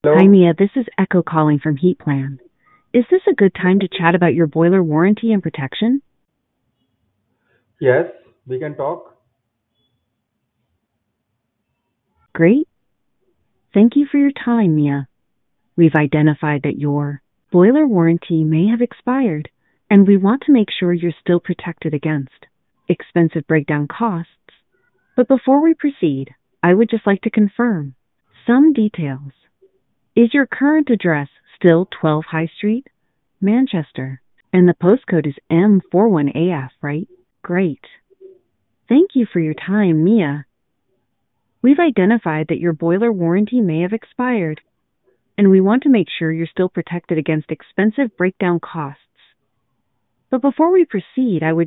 Hi, Hello. Mia. This is Echo calling from Heat Plan. Is this a good time to chat about your boiler warranty and protection? Yes, we can talk. Great. Thank you for your time, Mia. We've identified that your boiler warranty may have expired, and we want to make sure you're still protected against expensive breakdown costs. But before we proceed, I would just like to confirm some details. Is your current address still 12 High Street, Manchester? And the postcode is M41AF, right? Great. Thank you for your time, Mia. We've identified that your boiler warranty may have expired, and we want to make sure you're still protected against expensive breakdown costs. But before we proceed, I would